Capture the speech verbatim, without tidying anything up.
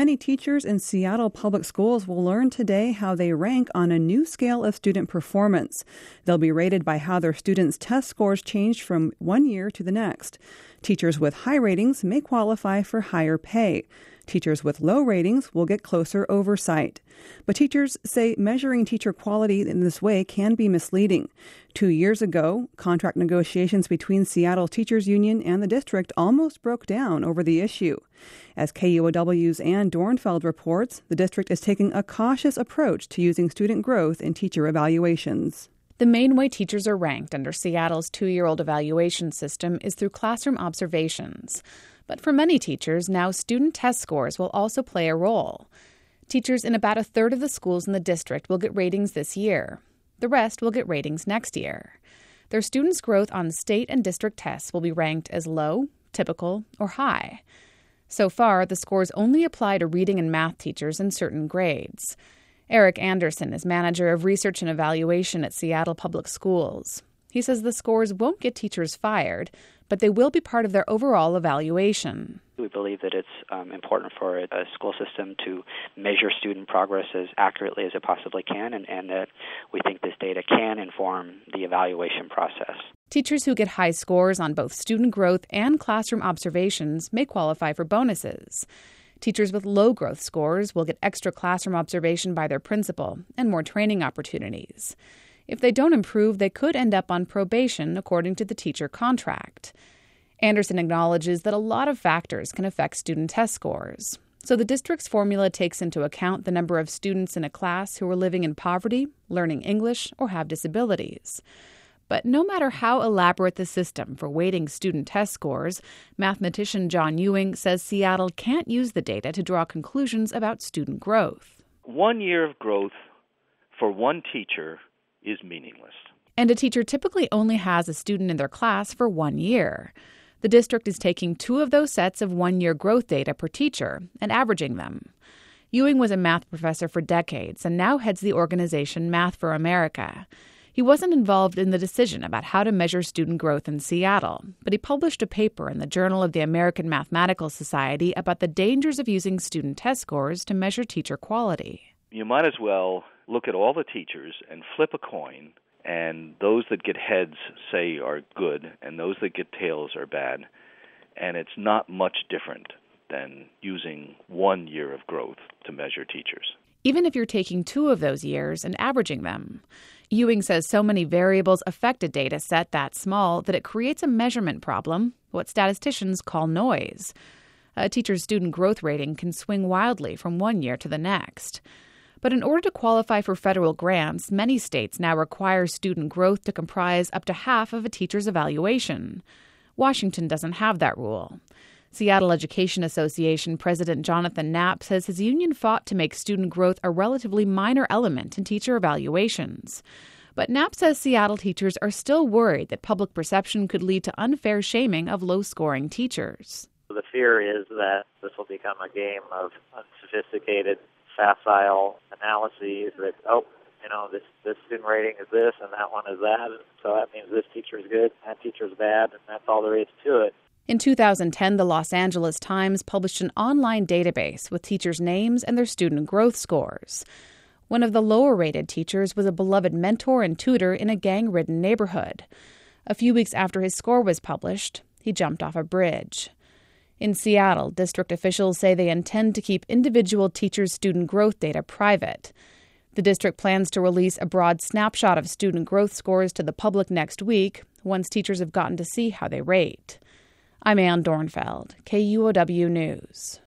Many teachers in Seattle Public Schools will learn today how they rank on a new scale of student performance. They'll be rated by how their students' test scores change from one year to the next. Teachers with high ratings may qualify for higher pay. Teachers with low ratings will get closer oversight. But teachers say measuring teacher quality in this way can be misleading. Two years ago, contract negotiations between Seattle Teachers Union and the district almost broke down over the issue. As K U O W's Ann Dornfeld reports, the district is taking a cautious approach to using student growth in teacher evaluations. The main way teachers are ranked under Seattle's two-year-old evaluation system is through classroom observations. But for many teachers, now student test scores will also play a role. Teachers in about a third of the schools in the district will get ratings this year. The rest will get ratings next year. Their students' growth on state and district tests will be ranked as low, typical, or high. So far, the scores only apply to reading and math teachers in certain grades. Eric Anderson is manager of research and evaluation at Seattle Public Schools. He says the scores won't get teachers fired, but they will be part of their overall evaluation. We believe that it's um, important for a, a school system to measure student progress as accurately as it possibly can, and, and that we think this data can inform the evaluation process. Teachers who get high scores on both student growth and classroom observations may qualify for bonuses. Teachers with low growth scores will get extra classroom observation by their principal and more training opportunities. If they don't improve, they could end up on probation, according to the teacher contract. Anderson acknowledges that a lot of factors can affect student test scores. So the district's formula takes into account the number of students in a class who are living in poverty, learning English, or have disabilities. But no matter how elaborate the system for weighting student test scores, mathematician John Ewing says Seattle can't use the data to draw conclusions about student growth. One year of growth for one teacher is meaningless. And a teacher typically only has a student in their class for one year. The district is taking two of those sets of one-year growth data per teacher and averaging them. Ewing was a math professor for decades and now heads the organization Math for America. He wasn't involved in the decision about how to measure student growth in Seattle, but he published a paper in the Journal of the American Mathematical Society about the dangers of using student test scores to measure teacher quality. You might as well look at all the teachers and flip a coin, and those that get heads say are good, and those that get tails are bad. And it's not much different than using one year of growth to measure teachers. Even if you're taking two of those years and averaging them. Ewing says so many variables affect a data set that small that it creates a measurement problem, what statisticians call noise. A teacher's student growth rating can swing wildly from one year to the next. But in order to qualify for federal grants, many states now require student growth to comprise up to half of a teacher's evaluation. Washington doesn't have that rule. Seattle Education Association President Jonathan Knapp says his union fought to make student growth a relatively minor element in teacher evaluations. But Knapp says Seattle teachers are still worried that public perception could lead to unfair shaming of low-scoring teachers. The fear is that this will become a game of unsophisticated, facile analyses that, oh, you know, this, this student rating is this and that one is that, and so that means this teacher is good, that teacher is bad, and that's all there is to it. In two thousand ten, the Los Angeles Times published an online database with teachers' names and their student growth scores. One of the lower-rated teachers was a beloved mentor and tutor in a gang-ridden neighborhood. A few weeks after his score was published, he jumped off a bridge. In Seattle, district officials say they intend to keep individual teachers' student growth data private. The district plans to release a broad snapshot of student growth scores to the public next week, once teachers have gotten to see how they rate. I'm Ann Dornfeld, K U O W News.